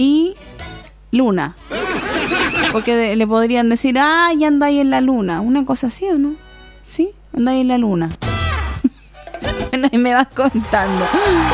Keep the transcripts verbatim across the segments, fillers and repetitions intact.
y luna. Porque de, le podrían decir, ah, ya andáis en la luna. Una cosa así, ¿o no? ¿Sí? Andáis en la luna. Bueno, y me vas contando.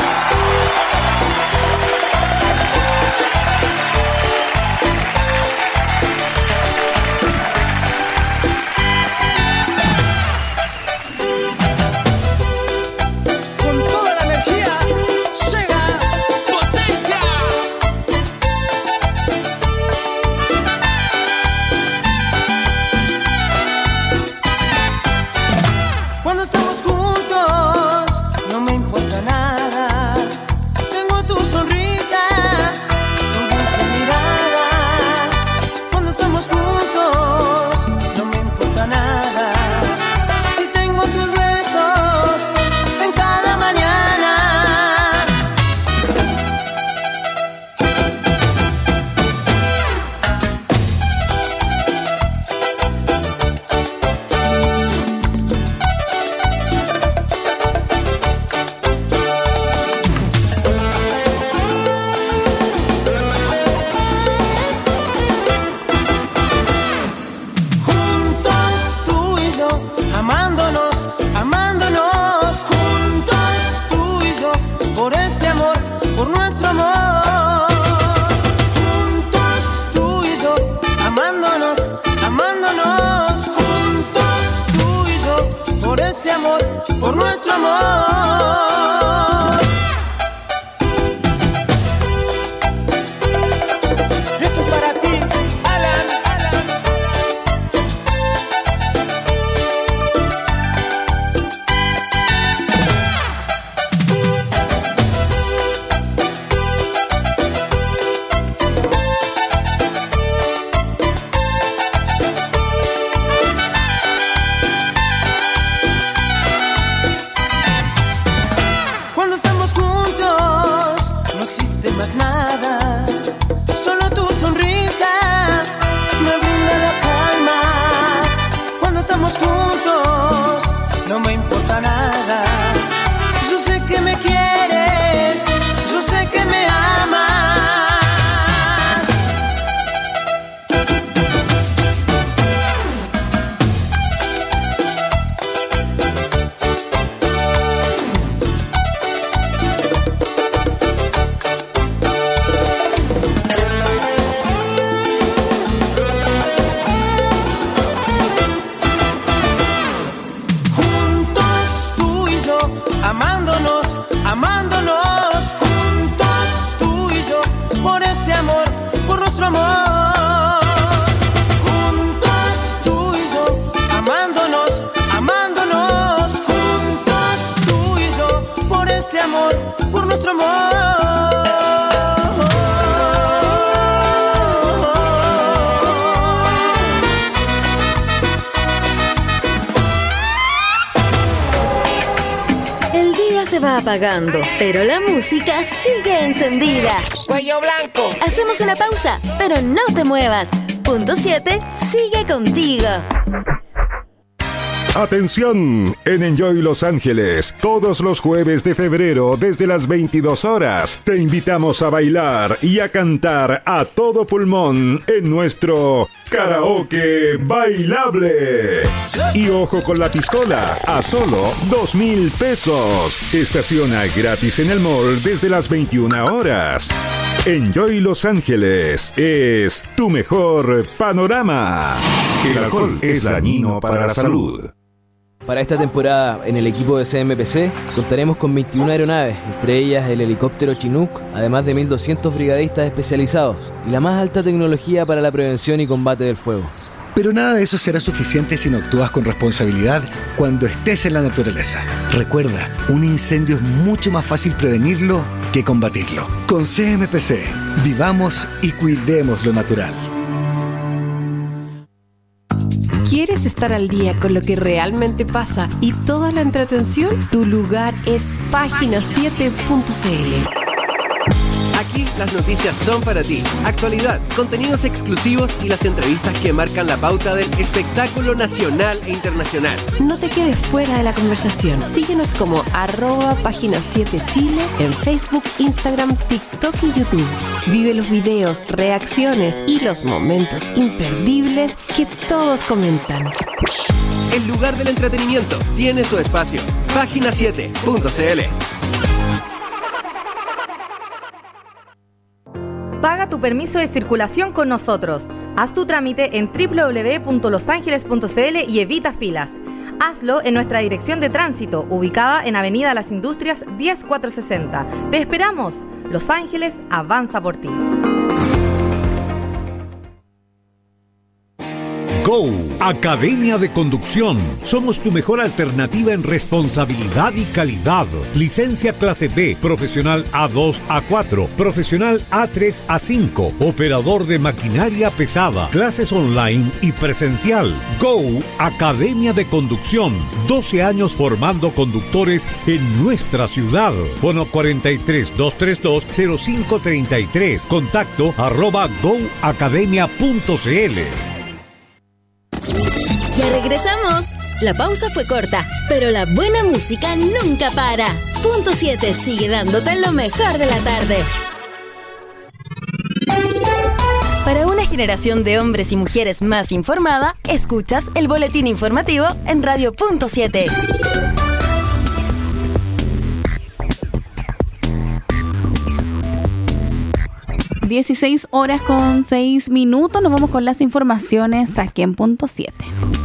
Apagando, pero la música sigue encendida. Cuello blanco. Hacemos una pausa, pero no te muevas. Punto siete sigue contigo. Atención, en Enjoy Los Ángeles, todos los jueves de febrero desde las veintidós horas, te invitamos a bailar y a cantar a todo pulmón en nuestro karaoke bailable. Y ojo con la pistola, a solo dos mil pesos. Estaciona gratis en el mall desde las veintiuna horas. Enjoy Los Ángeles es tu mejor panorama. El alcohol es dañino para la salud. Para esta temporada, en el equipo de C M P C, contaremos con veintiuna aeronaves, entre ellas el helicóptero Chinook, además de mil doscientos brigadistas especializados y la más alta tecnología para la prevención y combate del fuego. Pero nada de eso será suficiente si no actúas con responsabilidad cuando estés en la naturaleza. Recuerda, un incendio es mucho más fácil prevenirlo que combatirlo. Con C M P C, vivamos y cuidemos lo natural. ¿Quieres estar al día con lo que realmente pasa y toda la entretención? Tu lugar es página siete punto c l. Aquí las noticias son para ti. Actualidad, contenidos exclusivos y las entrevistas que marcan la pauta del espectáculo nacional e internacional. No te quedes fuera de la conversación. Síguenos como arroba página siete Chile en Facebook, Instagram, TikTok y YouTube. Vive los videos, reacciones y los momentos imperdibles que todos comentan. El lugar del entretenimiento tiene su espacio. página siete punto c l. Paga tu permiso de circulación con nosotros. Haz tu trámite en doble u doble u doble u punto los ángeles punto c l y evita filas. Hazlo en nuestra dirección de tránsito, ubicada en Avenida Las Industrias diez mil cuatrocientos sesenta. ¡Te esperamos! Los Ángeles avanza por ti. Go, Academia de Conducción. Somos tu mejor alternativa en responsabilidad y calidad. Licencia clase B, profesional A dos a cuatro, profesional A tres a cinco, operador de maquinaria pesada, clases online y presencial. Go, Academia de Conducción. doce años formando conductores en nuestra ciudad. Fono cuarenta y tres, doscientos treinta y dos, cero cinco treinta y tres. Contacto arroba go academia punto c l. Ya regresamos. La pausa fue corta, pero la buena música nunca para. Punto siete sigue dándote lo mejor de la tarde. Para una generación de hombres y mujeres más informada, escuchas el boletín informativo en Radio Punto siete. dieciséis horas con seis minutos. Nos vamos con las informaciones aquí en Punto siete.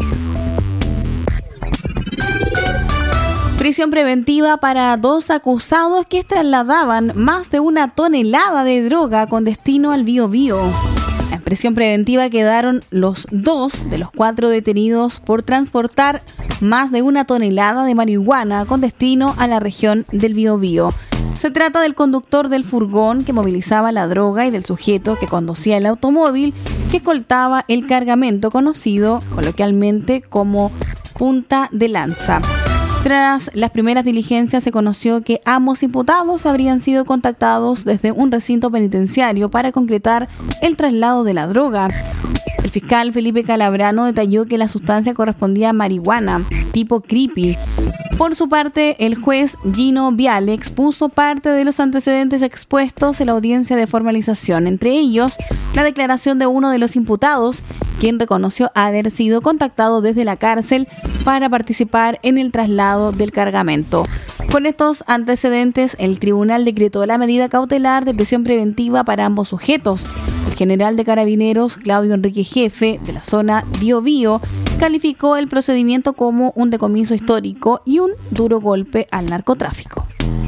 Prisión preventiva para dos acusados que trasladaban más de una tonelada de droga con destino al Biobío. En prisión preventiva quedaron los dos de los cuatro detenidos por transportar más de una tonelada de marihuana con destino a la región del Biobío. Se trata del conductor del furgón que movilizaba la droga y del sujeto que conducía el automóvil que escoltaba el cargamento, conocido coloquialmente como punta de lanza. Tras las primeras diligencias se conoció que ambos imputados habrían sido contactados desde un recinto penitenciario para concretar el traslado de la droga. El fiscal Felipe Calabrano detalló que la sustancia correspondía a marihuana, tipo creepy. Por su parte, el juez Gino Viale expuso parte de los antecedentes expuestos en la audiencia de formalización, entre ellos la declaración de uno de los imputados, quien reconoció haber sido contactado desde la cárcel para participar en el traslado del cargamento. Con estos antecedentes, el tribunal decretó la medida cautelar de prisión preventiva para ambos sujetos. El general de Carabineros, Claudio Enrique Jefe, de la zona Biobío, calificó el procedimiento como un decomiso histórico y un duro golpe al narcotráfico.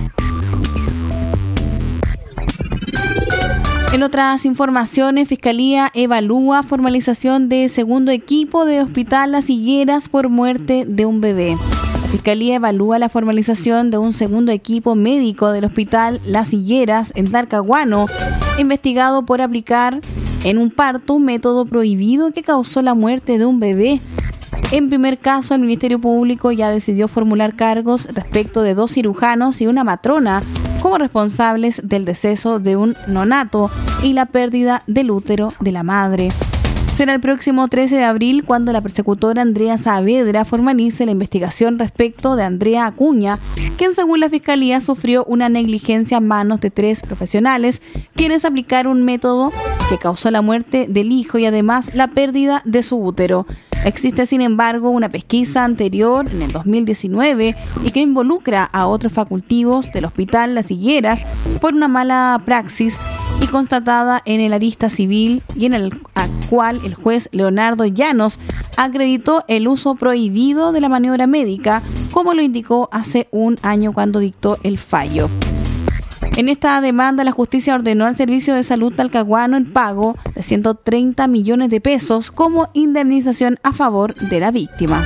En otras informaciones, Fiscalía evalúa formalización de segundo equipo de Hospital Las Higueras por muerte de un bebé. La Fiscalía evalúa la formalización de un segundo equipo médico del Hospital Las Higueras en Talcahuano, investigado por aplicar en un parto un método prohibido que causó la muerte de un bebé. En primer caso, el Ministerio Público ya decidió formular cargos respecto de dos cirujanos y una matrona como responsables del deceso de un neonato y la pérdida del útero de la madre. Será el próximo trece de abril cuando la persecutora Andrea Saavedra formalice la investigación respecto de Andrea Acuña, quien según la Fiscalía sufrió una negligencia a manos de tres profesionales, quienes aplicaron un método que causó la muerte del hijo y además la pérdida de su útero. Existe, sin embargo, una pesquisa anterior en el dos mil diecinueve y que involucra a otros facultivos del Hospital Las Higueras por una mala praxis y constatada en el arista civil y en el cual el juez Leonardo Llanos acreditó el uso prohibido de la maniobra médica, como lo indicó hace un año cuando dictó el fallo. En esta demanda, la justicia ordenó al Servicio de Salud Talcahuano el pago de ciento treinta millones de pesos como indemnización a favor de la víctima.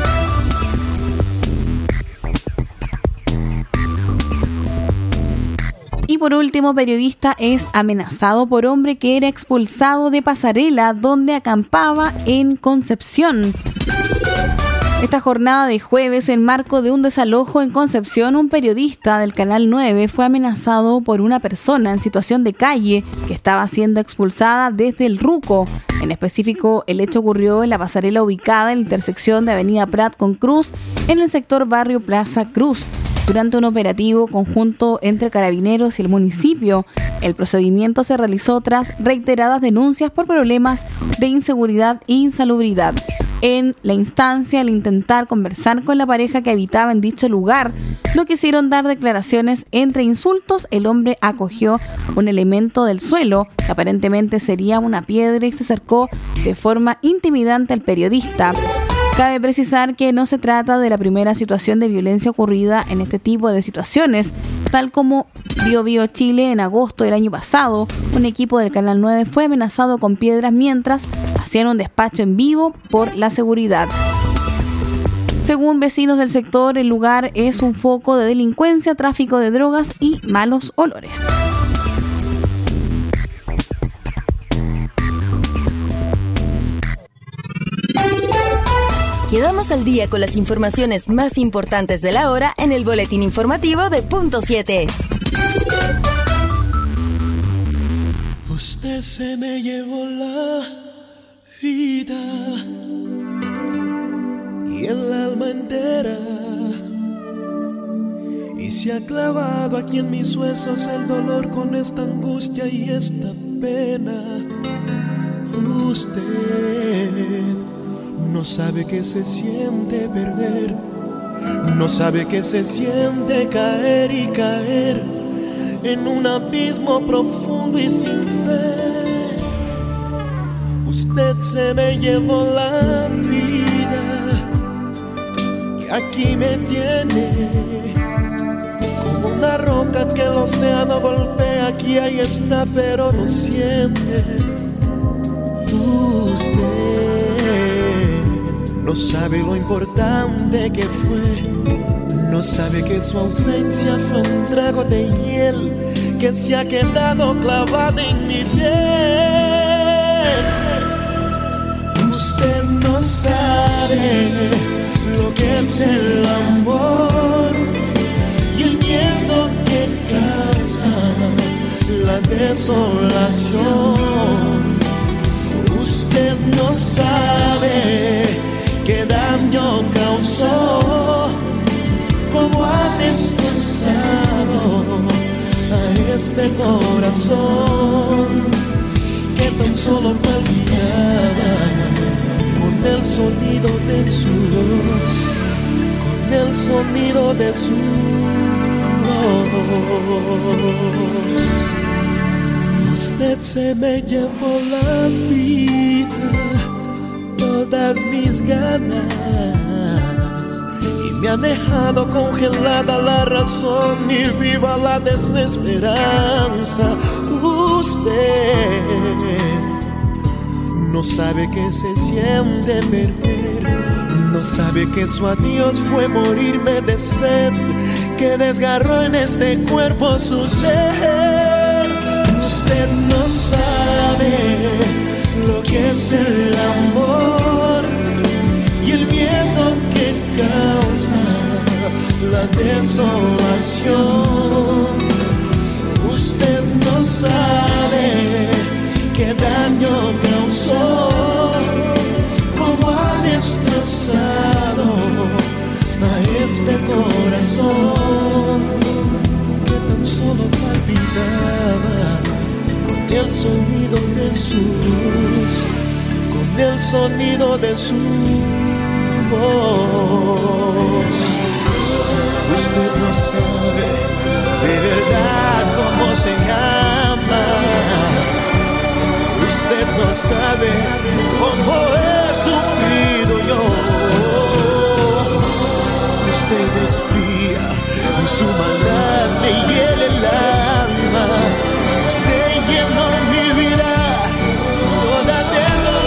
Y por último, periodista es amenazado por hombre que era expulsado de pasarela donde acampaba en Concepción. Esta jornada de jueves, en marco de un desalojo en Concepción, un periodista del Canal nueve fue amenazado por una persona en situación de calle que estaba siendo expulsada desde el Ruco. En específico, el hecho ocurrió en la pasarela ubicada en la intersección de Avenida Prat con Cruz, en el sector Barrio Plaza Cruz. Durante un operativo conjunto entre carabineros y el municipio, el procedimiento se realizó tras reiteradas denuncias por problemas de inseguridad e insalubridad. En la instancia, al intentar conversar con la pareja que habitaba en dicho lugar, no quisieron dar declaraciones. Entre insultos, el hombre acogió un elemento del suelo, que aparentemente sería una piedra, y se acercó de forma intimidante al periodista. Cabe precisar que no se trata de la primera situación de violencia ocurrida en este tipo de situaciones. Tal como Bio Bio Chile, en agosto del año pasado, un equipo del Canal nueve fue amenazado con piedras mientras hacían un despacho en vivo por la seguridad. Según vecinos del sector, el lugar es un foco de delincuencia, tráfico de drogas y malos olores. Quedamos al día con las informaciones más importantes de la hora en el boletín informativo de Punto siete. Usted se me llevó la vida y el alma entera, y se ha clavado aquí en mis huesos el dolor con esta angustia y esta pena. Usted no sabe que se siente perder, no sabe que se siente caer y caer en un abismo profundo y sin fe. Usted se me llevó la vida y aquí me tiene como una roca que el océano golpea. Aquí ahí está, pero no siente. Usted no sabe lo importante que fue, no sabe que su ausencia fue un trago de hiel que se ha quedado clavado en mi piel. Usted no sabe lo que es el amor y el miedo que causa la desolación. Usted no sabe qué daño causó, cómo ha destrozado a este corazón que tan solo palpitaba con el sonido de su voz, con el sonido de su voz. Usted se me llevó la vida, todas mis ganas, y me ha dejado congelada la razón y viva la desesperanza. Usted no sabe que se siente perder, no sabe que su adiós fue morirme de sed, que desgarró en este cuerpo su ser. Usted no sabe lo que es el amor y el miedo que causa la desolación. Usted no sabe qué daño causó, cómo ha destrozado a este corazón que tan solo palpitaba con el sonido de su voz, con el sonido de su voz. Usted no sabe de verdad cómo se llama. Usted no sabe cómo he sufrido yo. Usted es fría y su maldad me hiela el alma. Usted llenó mi vida toda de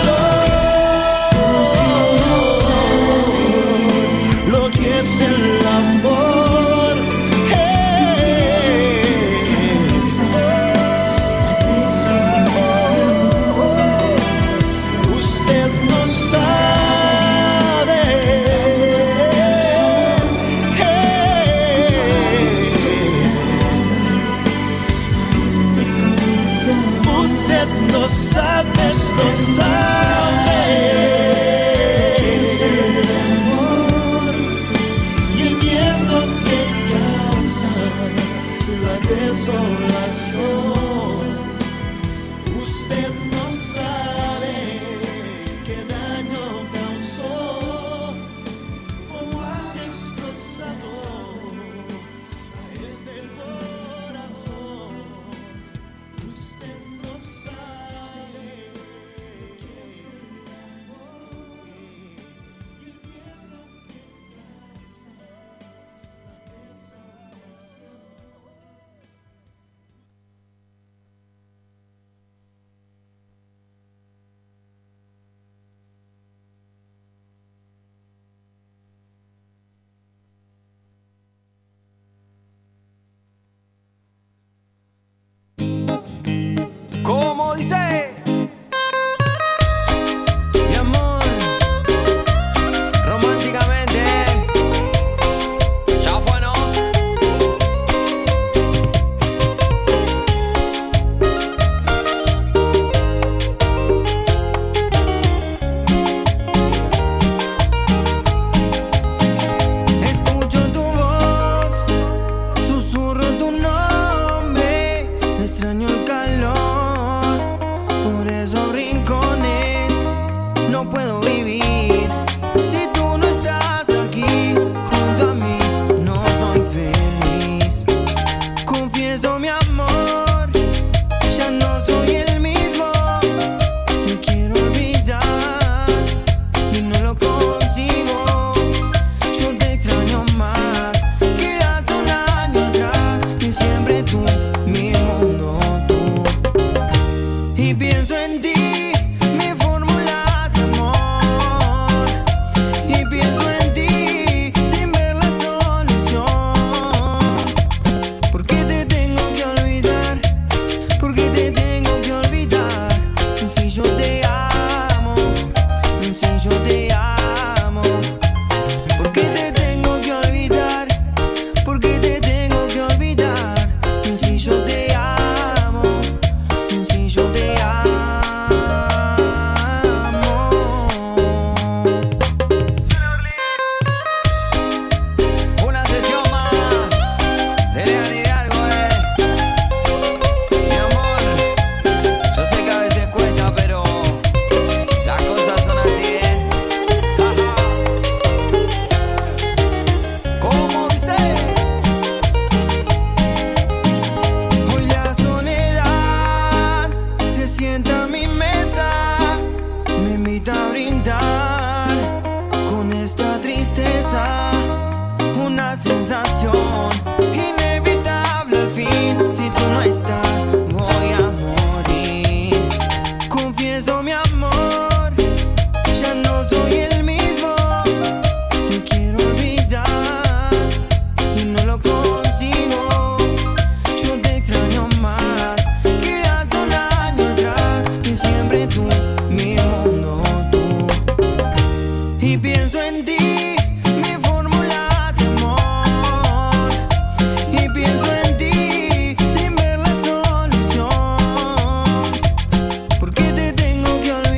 dolor. Lo que es el amor, hey, usted no sabe lo sabes, lo sabes. Es el amor y el miedo que causa la desolación. Usted no sabe qué daño causó, cómo ha destrozado a este corazón. Usted no sabe qué es el amor y el miedo que causa la desolación. Como dice mi amor, románticamente, ya fue, ¿no? Escucho tu voz, susurro tu nombre, extraño el calor por esos rincones. No puedo vivir si tú no estás aquí junto a mí. No soy feliz. Confieso mi amor, ya no soy el mismo. Te quiero olvidar y no lo consigo. Yo te extraño más que hace un año atrás. Y siempre tú, mi mundo tú. Y pienso en ti, mi fórmula de amor. Y pienso en ti sin ver la solución. ¿Por qué te tengo que olvidar? ¿Por qué te tengo que olvidar? Si yo te amo, si yo te amo. ¿Por qué te tengo que olvidar? ¿Por qué te tengo que olvidar? Si yo te amo, si yo te amo. Una sesión más de Lean Hidalgo, eh. Mi amor, yo sé que a veces cuesta, pero las cosas son así, eh. Ajá. Como dice, hoy la soledad se sienta a mi mesa, me invita a brindar con esta tristeza, una sensación inevitable al fin. Si tú no estás, voy a morir. Confieso mi amor, ya no soy el mismo. Te quiero olvidar y no lo consigo. Yo te extraño más que hace un año atrás. Y siempre tú, mi mundo tú. Y pienso en ti, mi fórmula de amor. Y pienso en ti sin ver la solución. ¿Por qué te tengo que olvidar?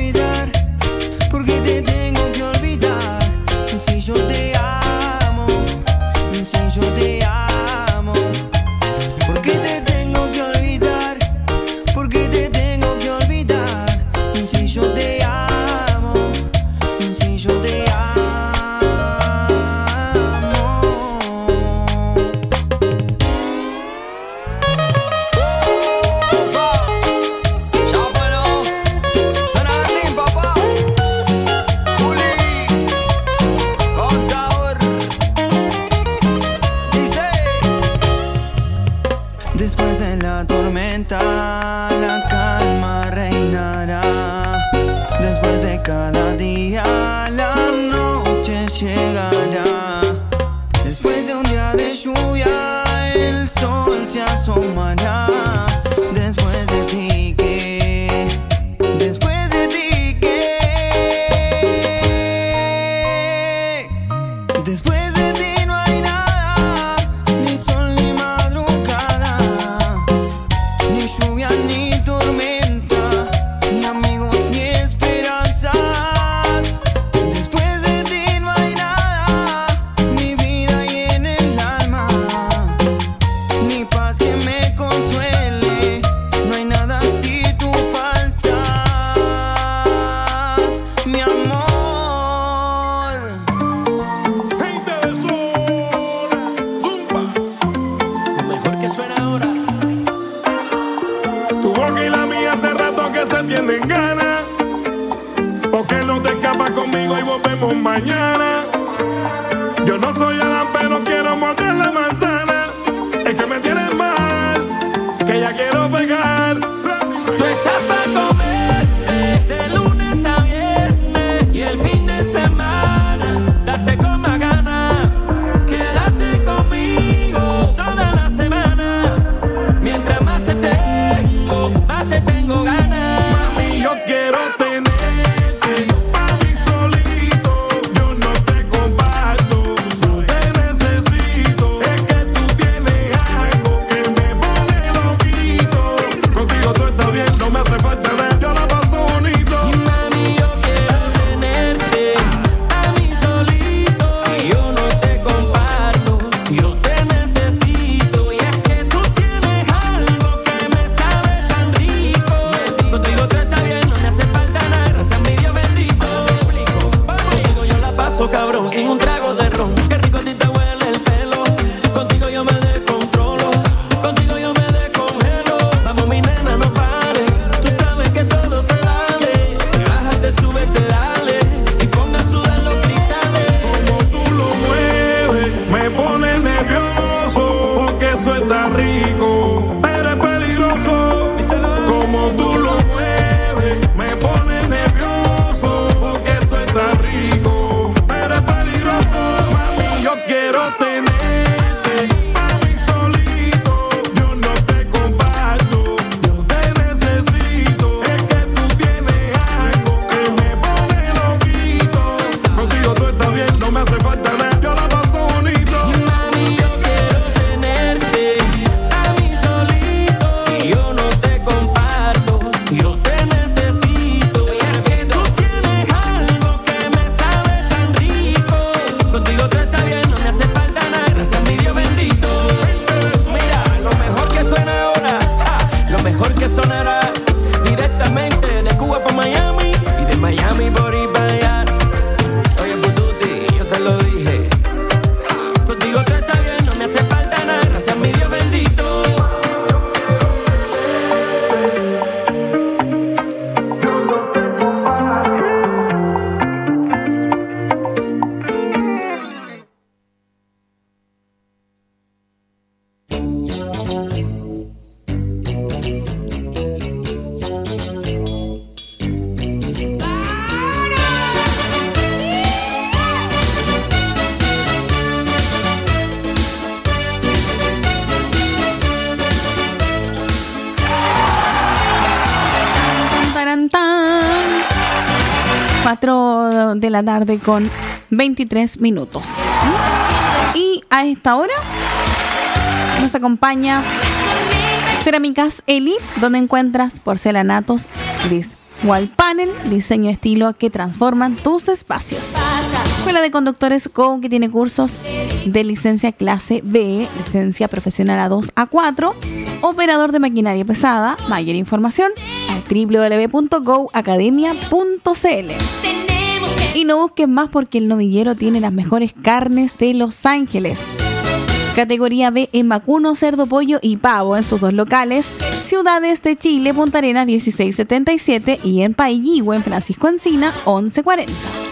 tienen ganas. Porque no te escapas conmigo y volvemos mañana. Yo no soy Adán, pero quiero morder la manzana. Es que me tienes mal, que ya quiero pegar. Tú estás para comerte de lunes a viernes y el fin de semana darte con más ganas. Quédate conmigo toda la semana. Mientras más te tengo, más te tengo ganas. Mami, yo quiero tenerte. Cabrón, sin un trago de ron, qué rico a ti te huele el pelo. Contigo yo me descontrolo, contigo yo me descongelo. Vamos mi nena, no pares, tú sabes que todo se vale. Si bajas te subes, te dale y ponga a sudar los cristales. Como tú lo mueves, me pone nervioso, porque eso está rico, pero es peligroso. Como tú lo mueves, me pone nervioso, porque eso está rico. Yo quiero tenerte pa' mí solito. Yo no te comparto, yo te necesito. Es que tú tienes algo que me pone loquito. Contigo tú estás bien, no me hace falta nada, yo la paso bonito. Y mami, yo quiero tenerte a mí solito. Y yo no te comparto, yo te necesito. Y es que tú tienes algo que me sabe tan rico. Contigo tú estás bien, no me hace falta nada, gracias a mi Dios bendito. Mira, lo mejor que suena ahora, ja, lo mejor que sonará directamente de Cuba para Miami y de Miami por ir para allá. Oye, Pututi, yo te lo dije, ja, contigo tú estás bien, no me hace falta nada, gracias a mi Dios bendito. cuatro de la tarde con veintitrés minutos. Y a esta hora nos acompaña Cerámicas Elite, donde encuentras porcelanatos gris, wall panel, diseño estilo que transforman tus espacios. Escuela de Conductores Go, que tiene cursos de licencia clase B, licencia profesional A dos A cuatro, operador de maquinaria pesada. Mayor información al doble u doble u doble u punto go academia punto c l. Y no busques más, porque el novillero tiene las mejores carnes de Los Ángeles. Categoría B en vacuno, cerdo, pollo y pavo en sus dos locales. Ciudades de Chile, Punta Arenas dieciséis setenta y siete y en Pailligüe, en Francisco Encina once cuarenta.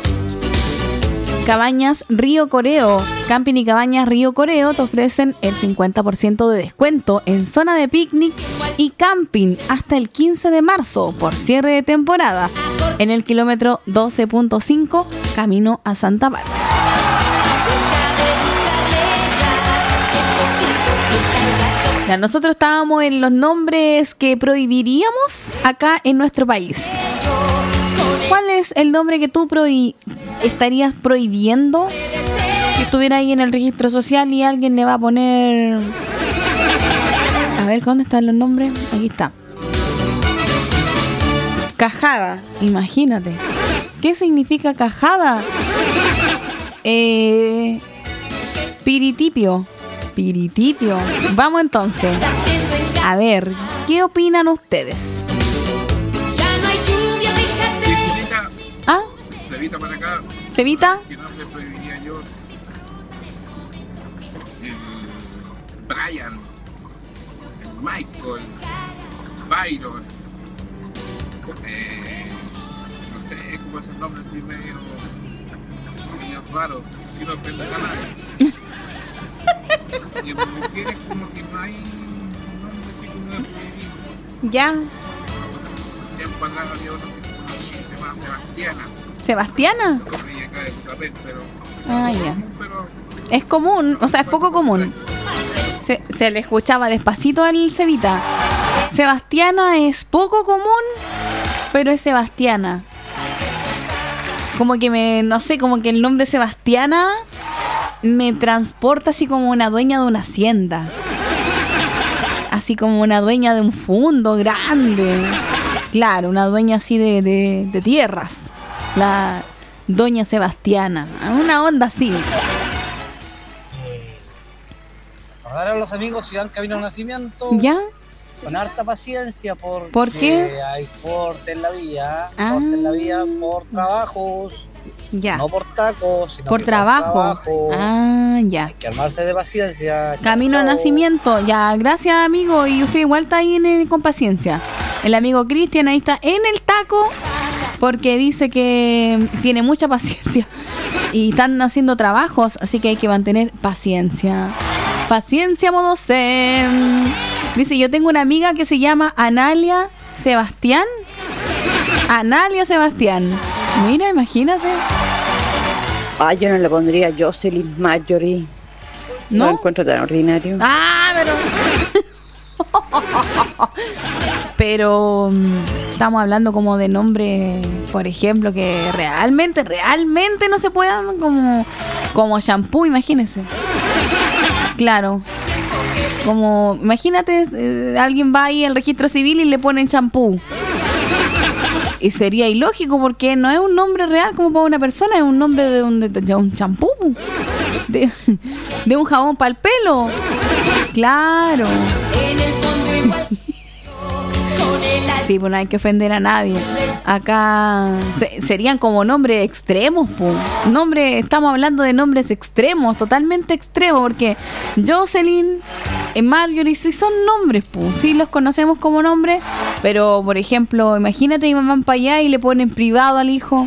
Cabañas Río Coreo. Camping y Cabañas Río Coreo te ofrecen el cincuenta por ciento de descuento en zona de picnic y camping hasta el quince de marzo por cierre de temporada en el kilómetro doce punto cinco camino a Santa Bárbara. Ya, nosotros estábamos en los nombres que prohibiríamos acá en nuestro país. ¿Cuál es el nombre que tú prohi- estarías prohibiendo? Si estuviera ahí en el registro social y alguien le va a poner... A ver, ¿dónde están los nombres? Aquí está. Cajada, imagínate. ¿Qué significa cajada? Eh, piritipio. Piritipio. Vamos entonces. A ver, ¿qué opinan ustedes? ¿Ah? Cevita para acá. ¿Cevita? ¿Qué nombre prohibiría yo? El Brian, el Michael, Byron. eh, no sé, es como ese nombre así medio, medio raro, si no depende de nadie. Y en mujeres como que no hay un nombre así como de prohibido. Ya. Tiempo atrás había uno que se llama Sebastiana. ¿Sebastiana? Y acá de papel, pero Ah, ya. Es común, o sea, es poco común. Se, se le escuchaba despacito al Cevita. Sebastiana es poco común, pero es Sebastiana. Como que me, no sé, como que el nombre Sebastiana me transporta así como una dueña de una hacienda. Así como una dueña de un fondo grande. Claro, una dueña así de, de, de tierras. La doña Sebastiana. Una onda así. Recordar a los amigos si dan camino al nacimiento. ¿Ya? Con harta paciencia porque ¿Por qué? hay corte en la vía, Ah. corte en la vía por trabajos, Ya. no por tacos, sino Por que trabajo. por trabajo. Ah, ya. Hay que armarse de paciencia. Camino a nacimiento. Ya, gracias, amigo. Y usted igual está ahí en el- con paciencia. El amigo Cristian ahí está en el taco porque dice que tiene mucha paciencia. Y están haciendo trabajos, así que hay que mantener paciencia. Paciencia modo zen. Dice, yo tengo una amiga que se llama Analia Sebastián. Analia Sebastián. Mira, imagínate. Ah, yo no le pondría Jocelyn Marjorie. No, ¿No? lo encuentro tan ordinario. Ah, pero... Pero mm, estamos hablando como de nombres, por ejemplo, que realmente, realmente no se puedan como, como shampoo, imagínense. Claro. Como, imagínate, eh, alguien va ahí al registro civil y le ponen champú. Y sería ilógico porque no es un nombre real como para una persona, es un nombre de un, de, de un champú, de, de un jabón para el pelo. Claro. Sí, pues no hay que ofender a nadie. Acá se, serían como nombres extremos, pues. Nombre, estamos hablando de nombres extremos, totalmente extremos, porque Jocelyn, eh, Marjorie, sí son nombres, pues. Sí los conocemos como nombres, pero por ejemplo, imagínate que van para allá y le ponen privado al hijo.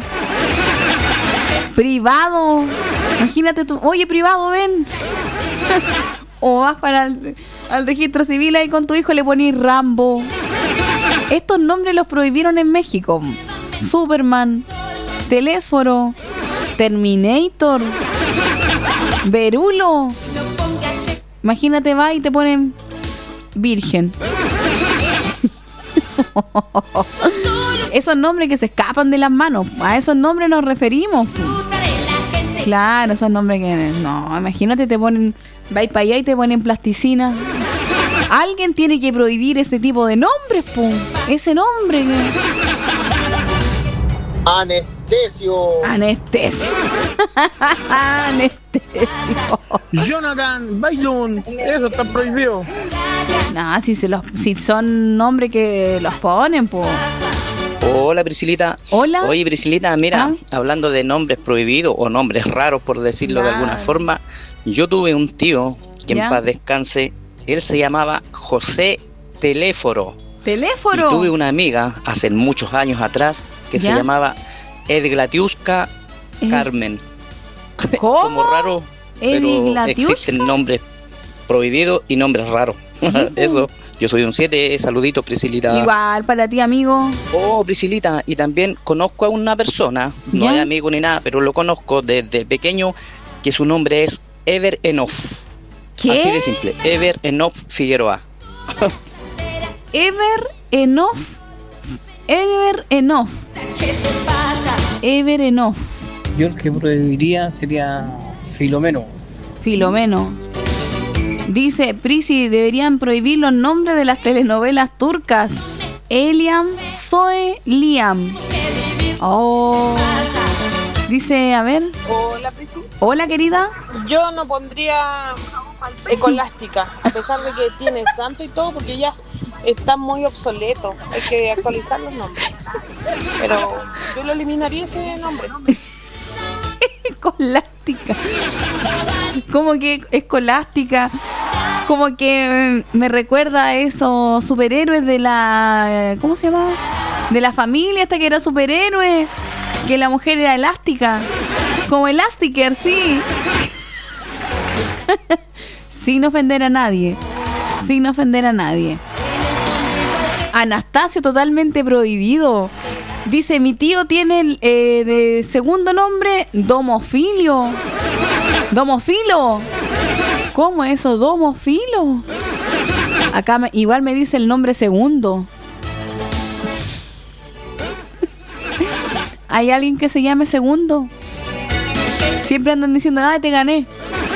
Privado. Imagínate tú, oye, privado, ven. O vas para el al registro civil ahí con tu hijo y le pones Rambo. Estos nombres los prohibieron en México. Superman, Telésforo, Terminator, Verulo. Imagínate, va y te ponen Virgen. Esos nombres que se escapan de las manos. A esos nombres nos referimos. Claro, esos nombres que... No, imagínate, te ponen... Vais para allá y te ponen plasticina. Alguien tiene que prohibir ese tipo de nombres, pum. Ese nombre que... Anestesio. Anestesio. Anestesio. Jonathan Bailón. Eso está prohibido. No, si, se los, si son nombres que los ponen, pues. Hola, Priscilita. Hola. Oye, Priscilita, mira, hablando de nombres prohibidos o nombres raros, por decirlo de alguna Claro. forma, yo tuve un tío que ¿Ya? en paz descanse, él se llamaba José Telésforo. Teléfono. Y tuve una amiga hace muchos años atrás que ¿Ya? se llamaba Edglatiuska Eh. Carmen. ¿Cómo? Como raro, pero ¿Edglatiuska? existen nombres prohibidos y nombres raros. Eso, yo soy un siete, saludito, Priscilita. Igual para ti, amigo. Oh, Priscilita, y también conozco a una persona, no ¿Ya? es amigo ni nada, pero lo conozco desde pequeño, que su nombre es Ever Enough. ¿Qué? Así de simple, Ever Enough Figueroa. Ever enough. Ever enough. Ever enough. Yo el que prohibiría sería Filomeno. Filomeno. Dice, Prisi, deberían prohibir los nombres de las telenovelas turcas. Eliam, Zoe, Liam. Oh. Dice, a ver. Hola, Prisi. Hola, querida. Yo no pondría Escolástica, a pesar de que tiene santo y todo, porque ya está muy obsoleto. Hay que actualizar los nombres. Pero yo lo eliminaría ese nombre. Escolástica. Como que escolástica. Como que me recuerda a esos superhéroes de la... ¿Cómo se llama? de la familia hasta que era superhéroe. Que la mujer era elástica. Como Elastiker, sí. Sin ofender a nadie. Sin ofender a nadie. Anastasio, totalmente prohibido. Dice, mi tío tiene el, eh, de segundo nombre Domofilio. Domofilo. ¿Cómo es eso? Domofilo. Acá me, igual me dice el nombre segundo. ¿Hay alguien que se llame segundo? Siempre andan diciendo, ay, te gané.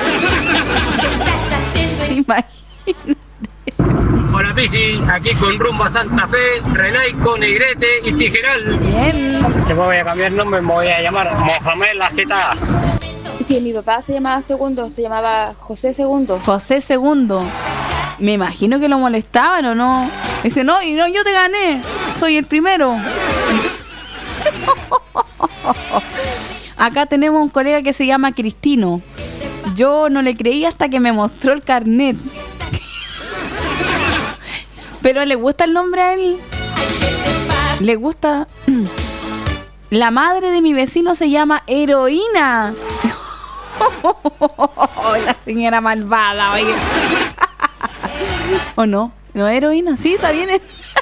Imagínate. Hola Pisi, aquí con rumbo a Santa Fe, Renaico, Negrete y Tijeral. Bien. Te voy a cambiar el nombre, me voy a llamar Mohamed Lajeta. Sí, mi papá se llamaba Segundo, se llamaba José Segundo. José Segundo. Me imagino que lo molestaban o no. Dice, no, y no, yo te gané. Soy el primero. Acá tenemos un colega que se llama Cristino. Yo no le creí hasta que me mostró el carnet. Pero le gusta el nombre a él. Le gusta. La madre de mi vecino se llama Heroína. La señora malvada, oye. ¿O no? ¿No es Heroína? Sí, está bien.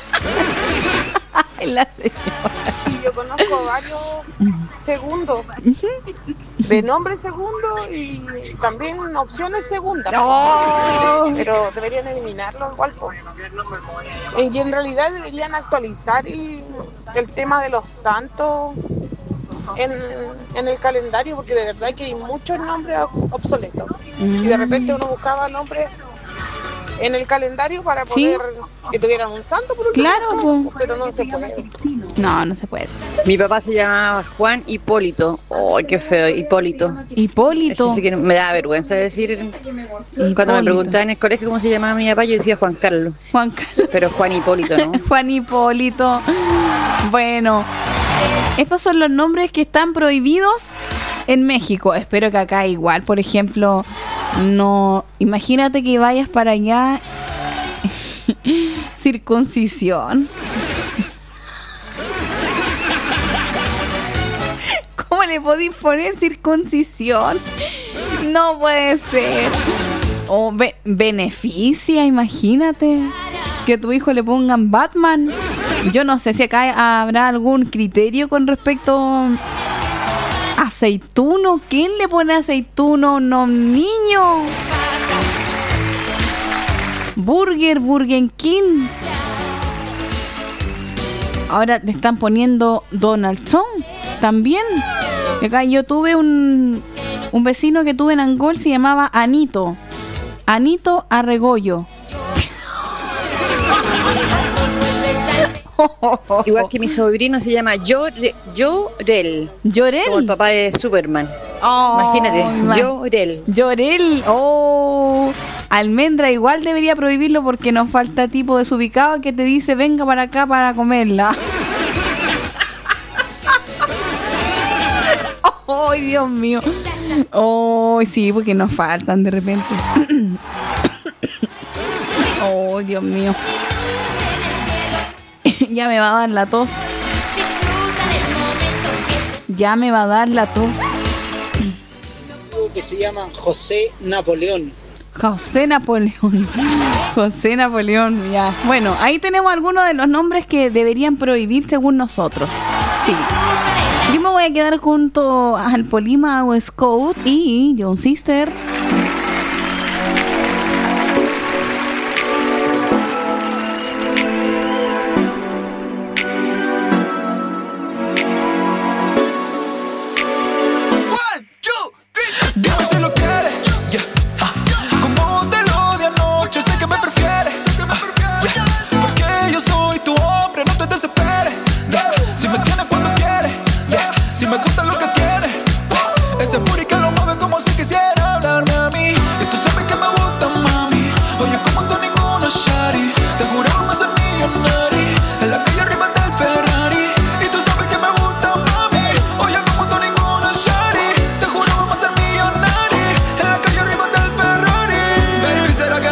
La señora. Y yo conozco varios segundos. De nombre segundo y también opciones segundas. Oh. Pero deberían eliminarlo igual. Po. Y en realidad deberían actualizar el, el tema de los santos en, en el calendario, porque de verdad que hay muchos nombres obsoletos. Mm. Y de repente uno buscaba nombres en el calendario para poder ¿sí? que tuvieran un santo, por claro, momento, pero no se puede. No, no se puede. Mi papá se llamaba Juan Hipólito. ¡Oh, qué feo! Hipólito. Hipólito. Ese sí que me da vergüenza decir. Hipólito. Cuando me preguntaban en el colegio cómo se llamaba mi papá, yo decía Juan Carlos. Juan Carlos. Pero Juan Hipólito, ¿no? Juan Hipólito. Bueno, estos son los nombres que están prohibidos en México. Espero que acá igual, por ejemplo, no. Imagínate que vayas para allá. Circuncisión. ¿Cómo le podéis poner circuncisión? No puede ser. O be- beneficia, imagínate. Que a tu hijo le pongan Batman. Yo no sé si acá habrá algún criterio con respecto a aceituno. ¿Quién le pone aceituno? No, niño. Burger, Burger King. Ahora le están poniendo Donald Trump también. Acá yo tuve un, un vecino que tuve en Angol, se llamaba Anito. Anito Arregollo. Igual que mi sobrino se llama Llorel. Llorel. ¿Llorel? Como el papá de Superman. Oh, imagínate, Llorel. Llorel. Oh. Almendra igual debería prohibirlo porque nos falta tipo desubicado que te dice venga para acá para comerla. ¡Oh, Dios mío! ¡Oh, sí! Porque nos faltan de repente. ¡Oh, Dios mío! Ya me va a dar la tos. Ya me va a dar la tos. Que se llama José Napoleón. José Napoleón. José Napoleón, ya. Bueno, ahí tenemos algunos de los nombres que deberían prohibir según nosotros. Sí. Yo me voy a quedar junto al Polima Scout y John Sister.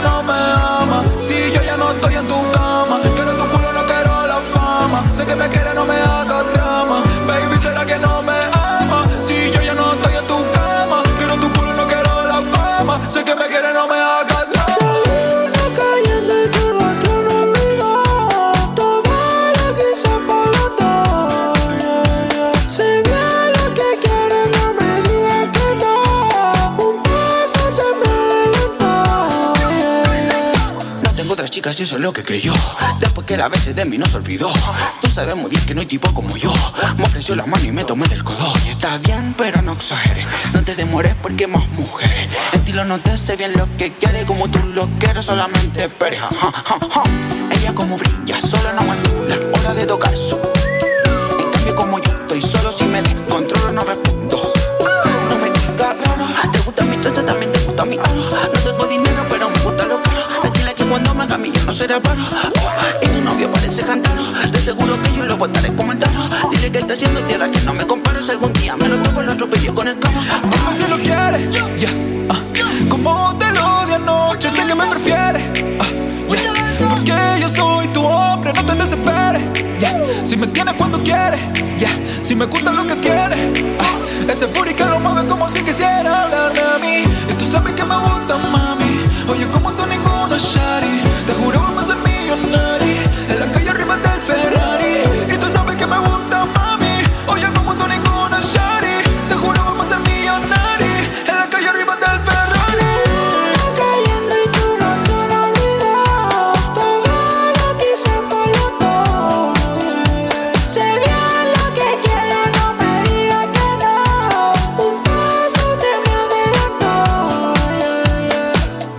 Sé que me quieres hagas drama. Baby, ¿será que no me ama? Si yo ya no estoy en tu cama, quiero tu culo, no quiero la fama. Sé que me quiere, no me hagas drama. Una cayendo y tu otro no olvidó. Todo lo que hice por los dos, yeah, yeah. Si bien lo que quiere, no me digas que no. Un paso se me adelantó, yeah, yeah. No tengo otras chicas y eso es lo que creyó. Después que la veces de mí no se olvidó. Tú sabes muy bien que no hay tipo como yo. Me ofreció la mano y me tomé del codo. Y está bien, pero no exageres. No te demores porque hay más mujeres. En ti lo noté, sé bien lo que quiere. Como tú lo quieres, solamente esperes. Ja, ja, ja. Ella como brilla, solo no aguanto la hora de tocar su. En cambio como yo estoy solo, si me descontrolo no respondo. No me digas raro. Te gusta mi traza, también te gusta mi aro. No tengo dinero, pero me gusta lo caro. Tranquila que cuando me haga millones no será paro. Oh, y tu novio parece cantaro. De seguro que yo lo botaré como en tarro. Dile que está haciendo tierra, que no me comparo. Si algún día me lo toco, lo atropello con el carro. Dime si lo quieres, yeah, uh, como te lo di anoche, sé que me prefieres, uh, yeah, porque yo soy tu hombre, no te desesperes, yeah. Si me tienes cuando quieres, yeah. Si me gusta lo que quieres, uh, ese booty que lo mueve como si quisiera hablarme a mí. Y tú sabes que me gusta, mami. Oye, como tú ninguna shari. Te juro vamos a ser millonarios. En la calle arriba del Ferrari. Y tú sabes que me gusta, mami. Oye, como tú ninguna shari. Te juro vamos a ser millonarios. En la calle arriba del Ferrari. Cayendo y tú no te lo olvidó. Todo lo que hice por los dos. Sé bien lo que quiero, no me digas que no. Un paso se me adelantó, yeah, yeah.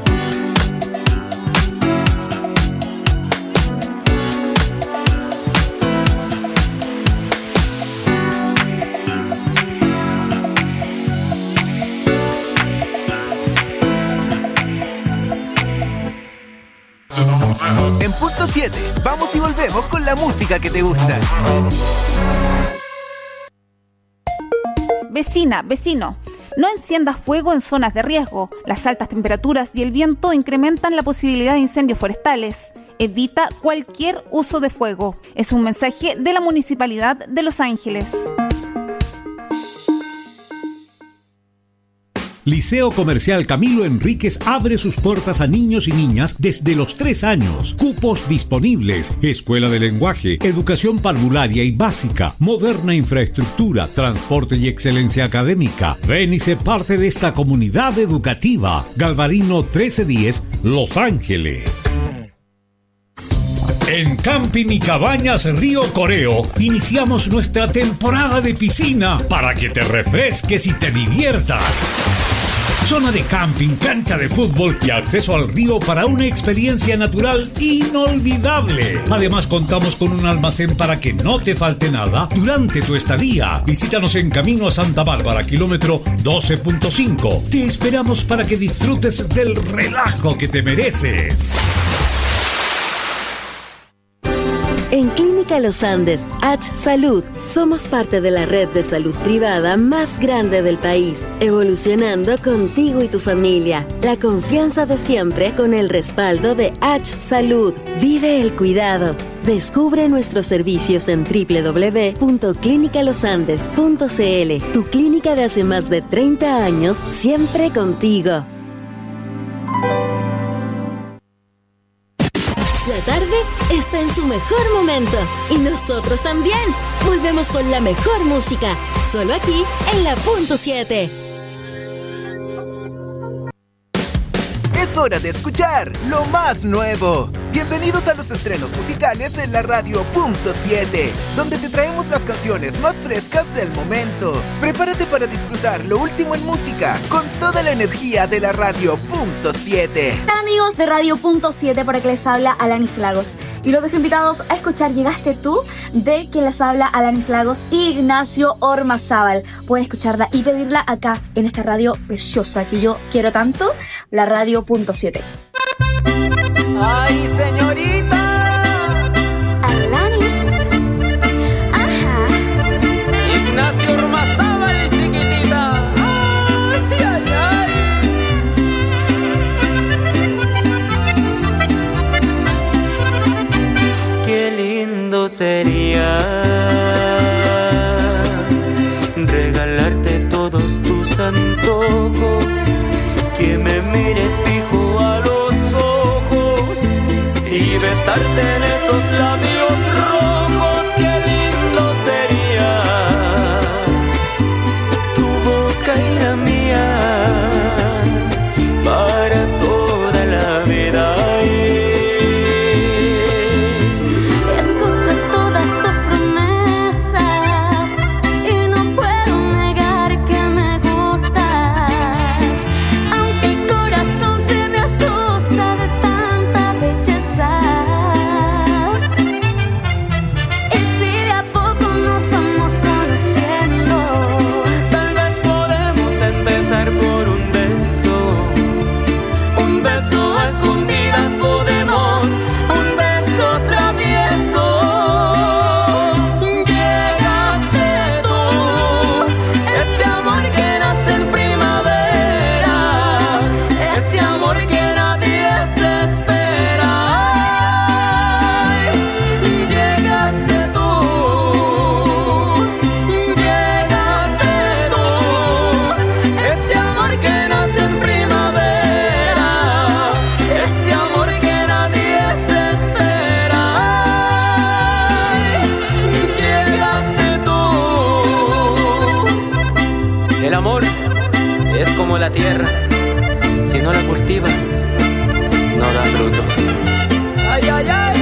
En punto siete, vamos y volvemos con la música que te gusta. Vecina, vecino, no enciendas fuego en zonas de riesgo. Las altas temperaturas y el viento incrementan la posibilidad de incendios forestales. Evita cualquier uso de fuego. Es un mensaje de la Municipalidad de Los Ángeles. Liceo Comercial Camilo Enríquez abre sus puertas a niños y niñas desde los tres años. Cupos disponibles. Escuela de lenguaje, educación parvularia y básica, moderna infraestructura, transporte y excelencia académica. Ven y sé parte de esta comunidad educativa. Galvarino trece diez, Los Ángeles. En Camping y Cabañas Río Coreo iniciamos nuestra temporada de piscina para que te refresques y te diviertas. Zona de camping, cancha de fútbol y acceso al río para una experiencia natural inolvidable. Además contamos con un almacén para que no te falte nada durante tu estadía. Visítanos en Camino a Santa Bárbara, kilómetro doce punto cinco. Te esperamos para que disfrutes del relajo que te mereces. En Clínica Los Andes, H Salud, somos parte de la red de salud privada más grande del país, evolucionando contigo y tu familia. La confianza de siempre con el respaldo de H Salud. Vive el cuidado. Descubre nuestros servicios en doble u doble u doble u punto clínica los andes punto c l. Tu clínica de hace más de treinta años, siempre contigo. La tarde está en su mejor momento y nosotros también. Volvemos con la mejor música, solo aquí en la punto siete. Es hora de escuchar lo más nuevo. Bienvenidos a los estrenos musicales en la radio punto siete, donde te traemos las canciones más frescas del momento. Prepárate para disfrutar lo último en música con toda la energía de la radio punto siete. Hola amigos de radio punto siete, por aquí les habla Alanis Lagos y los dejo invitados a escuchar Llegaste Tú, de quien les habla Alanis Lagos y Ignacio Ormazábal. Pueden escucharla y pedirla acá en esta radio preciosa que yo quiero tanto, la radio punto siete. Ay, señorita Alanis. Ajá. Ignacio Ormazábal, chiquitita. Ay, ay, ay. Qué lindo sería esos labios rojos, qué lindo sería tu boca y la mía para toda la vida. Escucho todas tus promesas y no puedo negar que me gustas, aunque el corazón se me asusta de tanta belleza. Y si de a poco nos vamos conociendo, Tal vez podemos empezar por un beso, un beso a escondidas podemos, un beso travieso. Llegaste tú, ese amor que nace en primavera, ese amor que nadie se espera. Ay, llegaste tú, llegaste tú, ese amor que nace en primavera, ese amor que nadie se espera. Ay, llegaste tú. El amor es como la tierra, si no la cultivas, no da frutos. Ay, ay, ay.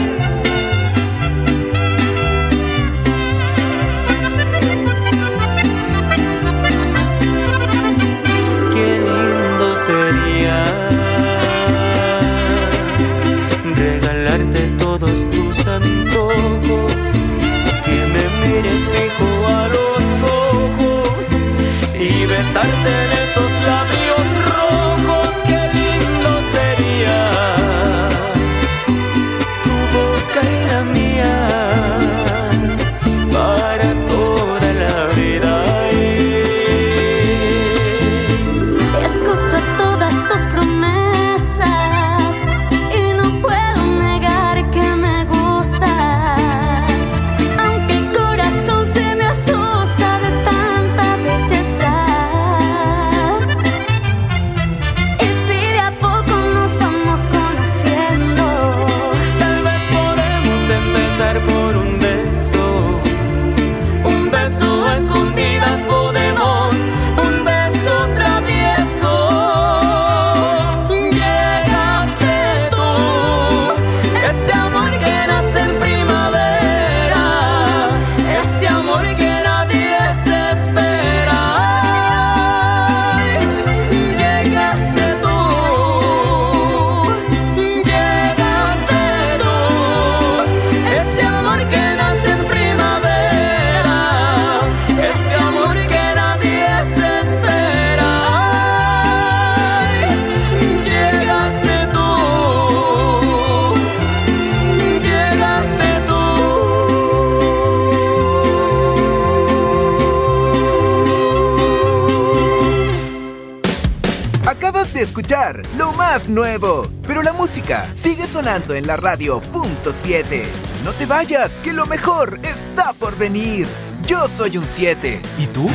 Qué lindo sería regalarte todos tus antojos, que me mires fijo a los ojos y besarte en esos labios rojos. Qué lindo sería tu boca y la mía para toda la vida. escucho todas tus promesas y no puedo negar que me gustas, aunque el corazón se me asusta de tanta belleza. Y si de a poco nos vamos conociendo, Tal vez podemos empezar por un beso, un beso a escondidas podemos, un beso travieso. Llegaste tú, ese amor que nace en primavera, ese amor que nadie se espera. Ay, llegaste tú, llegaste tú, ese amor que nace en primavera, ese amor que nadie se espera. Ay, llegaste tú, llegaste tú. Acabas de escuchar lo más nuevo, pero la música sigue sonando en la radio punto siete. No te vayas, que lo mejor está por venir. Yo soy un siete. ¿Y tú?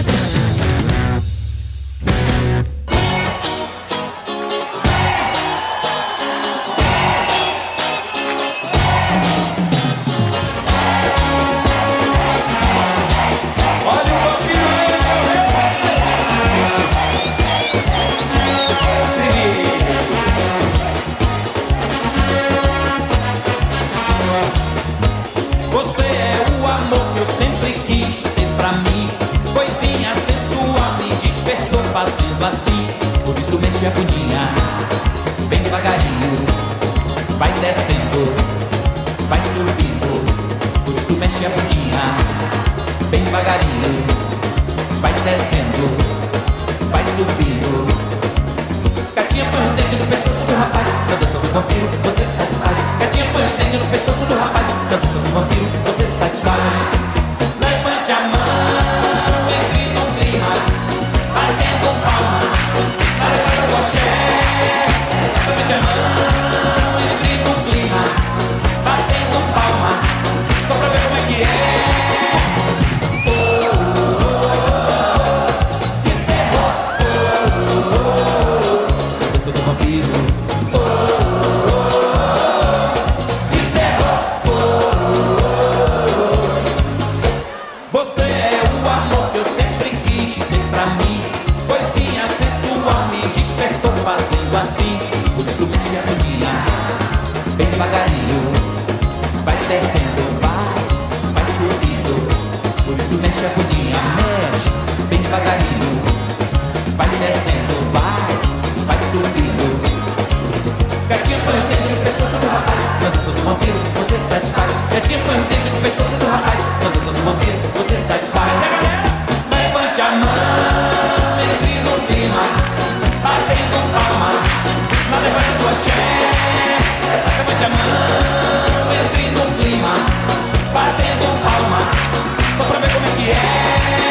Você é o amor que eu sempre quis ter pra mim. Coisinha sensual me despertou fazendo assim. Por isso mexe a bundinha, bem devagarinho. Vai descendo, vai subindo. Por isso mexe a bundinha, bem devagarinho. Vai descendo, vai subindo. Gatinha põe o dente no pescoço do rapaz, na dança do vampiro você satisfaz. Gatinha põe o dente no pescoço do rapaz, na dança do vampiro você satisfaz. Levante a mão, entre no clima, batendo palma, para levar o axé. Levante a mão, entre no clima, batendo palma, só pra ver como é que é. Vampiro, oh, oh, oh, que terror, oh, mexe a bundinha, mexe, bem devagarinho. Vai descendo, vai, vai subindo. Gatinha põe o dedo no pescoço do rapaz, na dança do vampiro, você satisfaz. Gatinha põe o dedo no pescoço do rapaz, na dança do vampiro, você satisfaz. Levante a mão, entre no clima, batendo palma, na levada do axé. Levante a mão, entre no clima, batendo palma, só pra ver como é que é.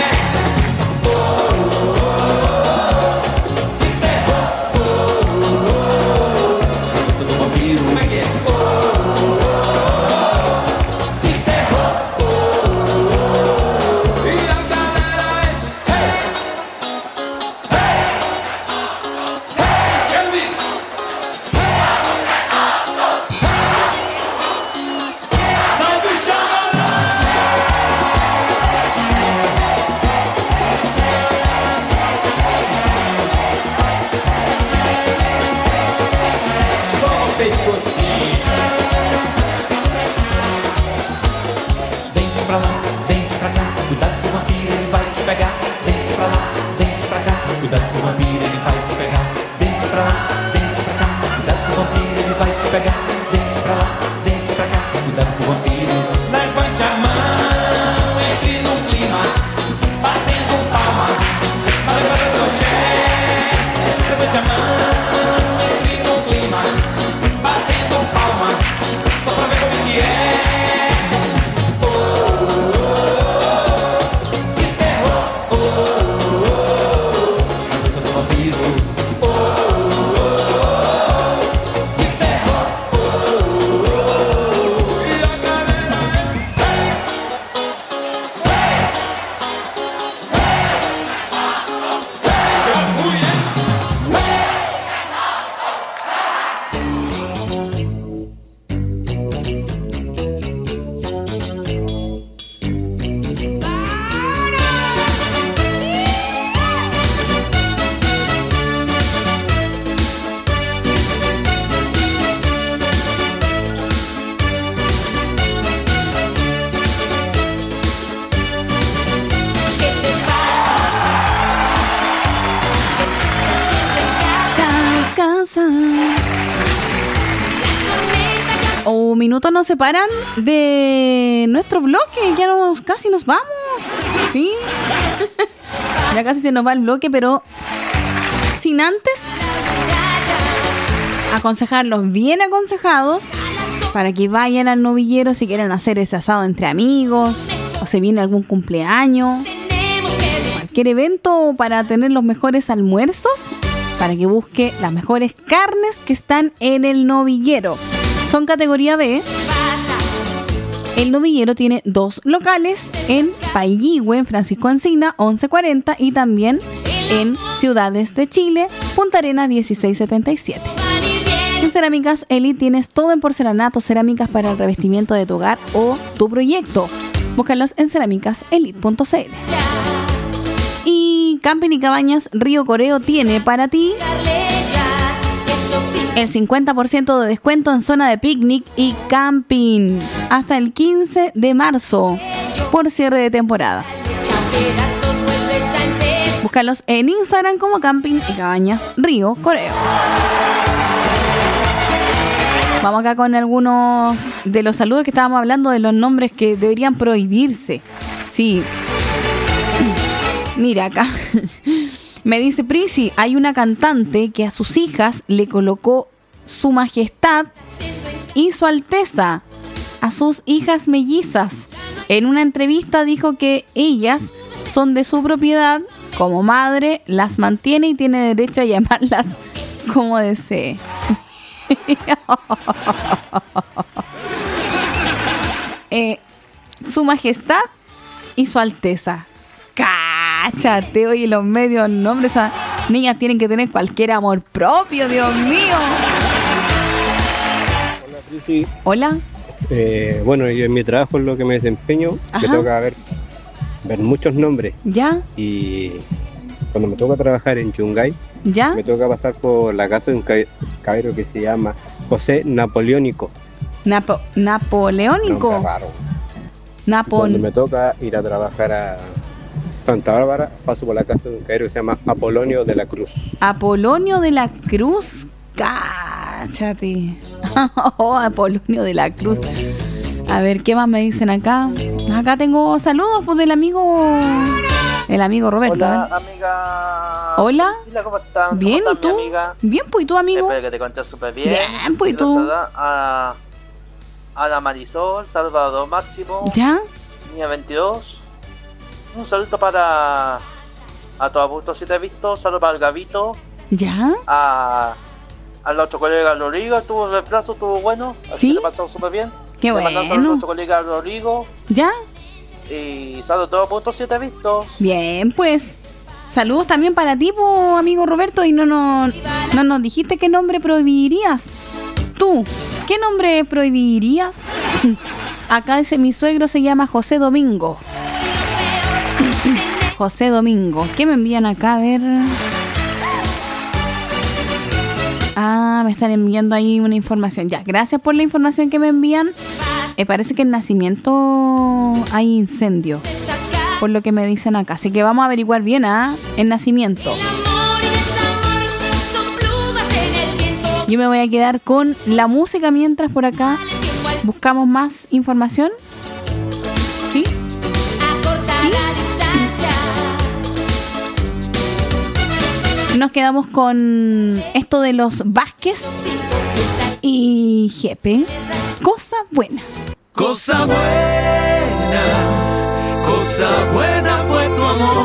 O minutos nos separan de nuestro bloque. Ya nos, casi nos vamos. Sí. Ya casi se nos va el bloque, pero sin antes aconsejarlos bien aconsejados para que vayan al novillero si quieren hacer ese asado entre amigos o se viene algún cumpleaños, cualquier evento para tener los mejores almuerzos, para que busque las mejores carnes que están en el novillero. Son categoría B. El novillero tiene dos locales en Pailligüe, en Francisco Encina, once cuarenta, y también en Ciudades de Chile, Punta Arenas, dieciséis setenta y siete. En Cerámicas Elite tienes todo en porcelanato, cerámicas para el revestimiento de tu hogar o tu proyecto. Búscalos en cerámicas elite punto c l. Y Camping y Cabañas Río Coreo tiene para ti el cincuenta por ciento de descuento en zona de picnic y camping hasta el quince de marzo por cierre de temporada. Búscalos en Instagram como Camping y Cabañas Río Coreo. Vamos acá con algunos de los saludos que estábamos hablando, de los nombres que deberían prohibirse. Sí. Mira acá. Me dice Prisi, hay una cantante que a sus hijas le colocó Su Majestad y Su Alteza a sus hijas mellizas. En una entrevista dijo que ellas son de su propiedad, como madre las mantiene y tiene derecho a llamarlas como desee. eh, Su Majestad y Su Alteza. Cáchate, oye, los medios nombres, esas niñas tienen que tener cualquier amor propio, Dios mío. Hola, Prisi. Hola. Eh, bueno, yo en mi trabajo, en lo que me desempeño, Ajá. me toca ver, ver muchos nombres. ¿Ya? Y cuando me toca trabajar en Yungay, ¿ya? Me toca pasar por la casa de un cabe- caballero que se llama José Napoleónico. Napo- Napoleónico. Nombre raro. Napón. Cuando me toca ir a trabajar a Santa Bárbara, paso por la casa de un caballero que se llama Apolonio de la Cruz. Apolonio de la Cruz. Cáchate. Oh, Apolonio de la Cruz. A ver, ¿qué más me dicen acá? Acá tengo saludos pues, del amigo... El amigo Roberto. Hola, ¿eh? amiga. Hola. Priscila, ¿cómo estás? Bien, ¿Cómo ¿y tú? estás, mi amiga? Bien, pues, ¿y tú, amigo? Espero que te cuentes súper bien. Bien, pues, ¿y Quiero tú? saludar A, a la Marisol, Salvador Máximo. ¿Ya? Niña veintidós. Un saludo para a todo Augusto si te he visto. Saludo para el Gavito. ¿Ya? A al otro colega Rodrigo. Estuvo el reemplazo, estuvo bueno. Así ¿Sí? que le pasamos súper bien. Qué Le bueno. mandamos saludos a nuestro colega Rodrigo. ¿Ya? Y saludos a todo Augusto si te he visto. Bien, pues. Saludos también para ti, po, amigo Roberto. Y no, no, no nos dijiste qué nombre prohibirías. Tú, ¿qué nombre prohibirías? Acá dice mi suegro se llama José Domingo. José Domingo. ¿Qué me envían acá? A ver. Ah, me están enviando ahí una información. Ya, gracias por la información que me envían. Me parece que en Nacimiento hay incendio, por lo que me dicen acá. Así que vamos a averiguar bien, ¿ah? En Nacimiento. Yo me voy a quedar con la música mientras por acá buscamos más información. ¿Sí? Nos quedamos con esto de los Vázquez y Jepe. Cosa buena. Cosa buena, cosa buena fue tu amor.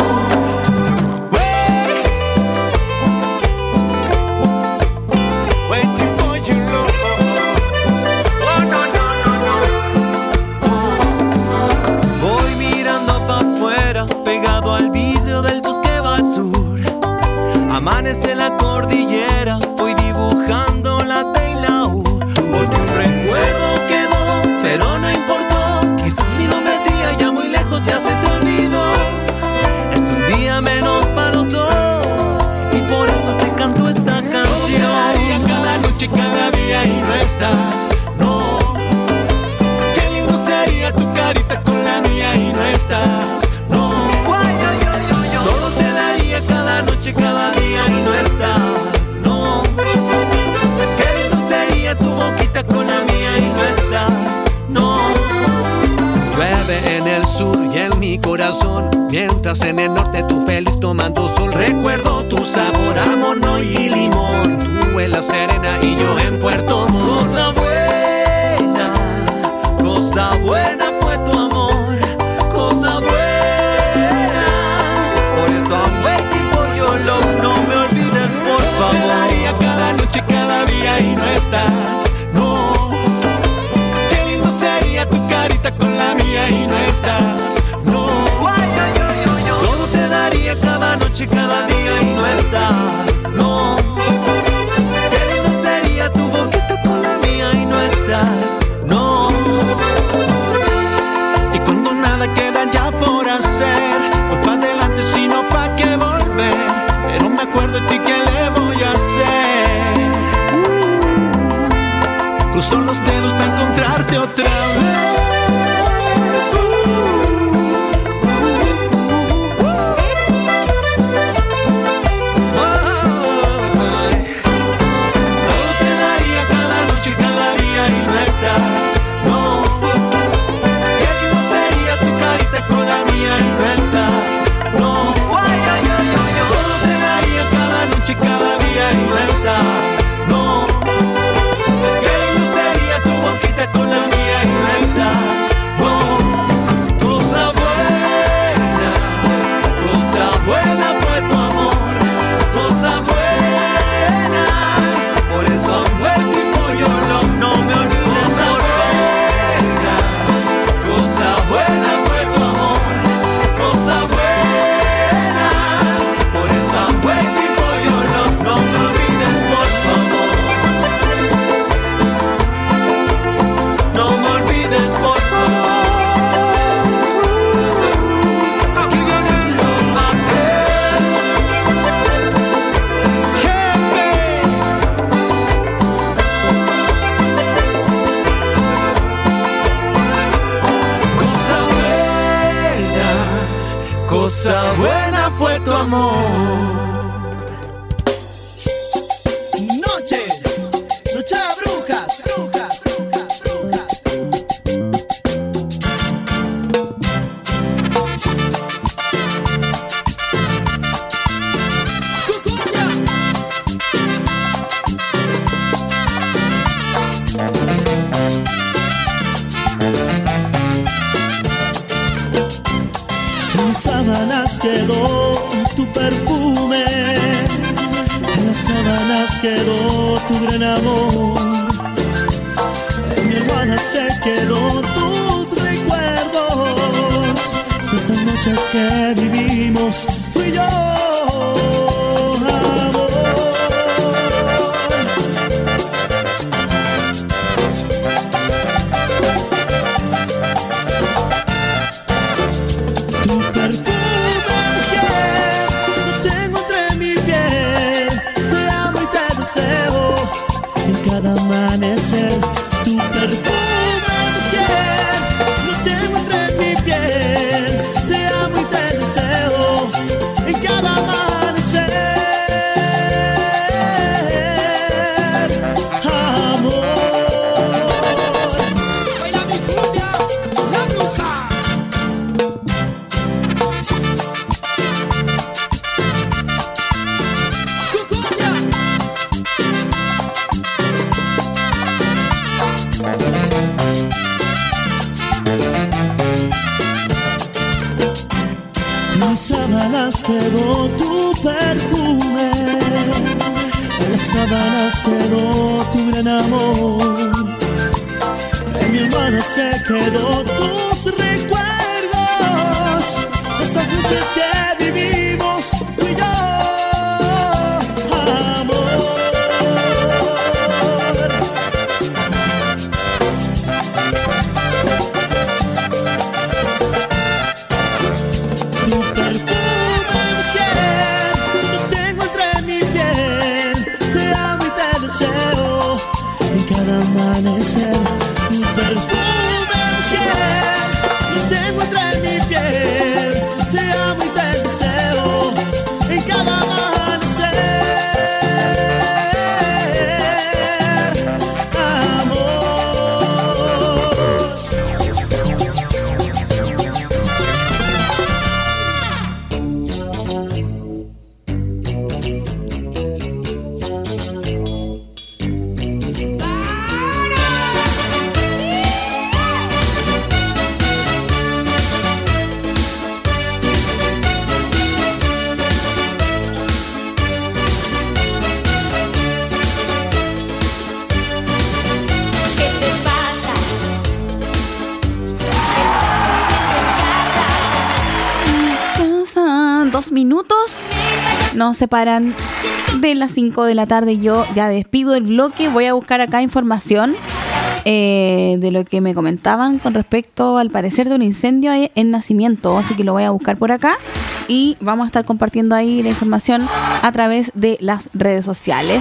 Waiting for you, Lord. Oh, no, no, no, no. Voy mirando para afuera, pegado al vidrio del bus que va al sur. Amanece la cordillera, voy dibujando la T y la U. Porque un recuerdo quedó, pero no importó. Quizás mi nombre a ti allá muy lejos ya se te olvidó. Es un día menos para los dos y por eso te canto esta canción. Cada noche, cada día y no estás, no. Qué lindo sería tu carita con la mía y no estás, no. Todo te daría cada noche, cada día y no estás, no. Qué lindo sería tu boquita con la mía y no estás, no. Llueve en el sur y en mi corazón, mientras en el norte tú feliz tomando sol. Recuerdo tu sabor a mono y limón, tú en La Serena y yo en Puerto Montt. Cosa buena, cosa buena fue tu amor, cosa buena. Por eso I'm waiting for your love, no me olvides por favor. Daría cada noche, cada día y no estás, no. Qué lindo sería tu carita con la mía y no estás, no. Todo te daría cada noche, cada día y no estás, no. Qué lindo sería tu boquita con la mía y no estás, no. Y cuando nada queda ya por hacer, pues pa' adelante sino pa' qué volver. Pero me acuerdo de ti, ¿qué le voy a hacer? Uh, cruzo los dedos para encontrarte otra vez. Cada día y no estás, no. Qué lindo sería tu boquita con la mía y no estás. cosa buena fue tu amor. Noche, noche de brujas, brujas, brujas, brujas. En las sábanas quedó tu perfume, en las sábanas quedó tu gran amor, en mi almohada se quedó tus recuerdos, de esas noches que vivimos tú y yo, amor. Tu perfume, yeah, lo tengo entre mi piel, te amo y te deseo en cada amanecer. Tu perfume, yeah, lo tengo entre mi piel, te amo y te deseo en cada amanecer, amor. Baila mi cumbia, la bruja. En mis sábanas quedó tu perfume, en las sábanas quedó tu gran amor, en mi almohada se quedó tus recuerdos, esas noches que vivimos tú y yo, amor. Tu perfume, yeah, lo tengo entre mi piel, te amo y te deseo en cada amanecer. Tu perfume, yeah, lo tengo entre mi piel, te amo y te deseo en cada amanecer, amor. ¿Qué te pasa? Pasan dos minutos, nos separan de las cinco de la tarde. Yo ya despido el bloque. Voy a buscar acá información eh, de lo que me comentaban con respecto al parecer de un incendio en Nacimiento, así que lo voy a buscar por acá y vamos a estar compartiendo ahí la información a través de las redes sociales.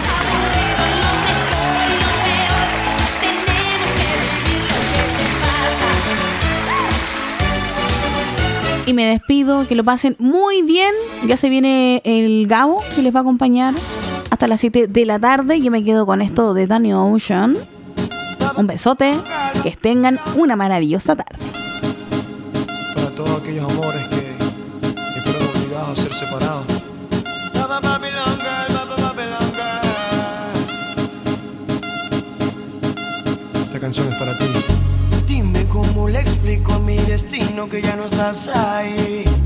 Y me despido, que lo pasen muy bien. Ya se viene el Gabo, que les va a acompañar hasta las siete de la tarde. Yo me quedo con esto de Danny Ocean. Un besote, que tengan una maravillosa tarde. Para todos aquellos amores que, que fueron obligados a ser separados. Esta canción es para ti. Dime cómo le explico a mi destino que ya no estás ahí.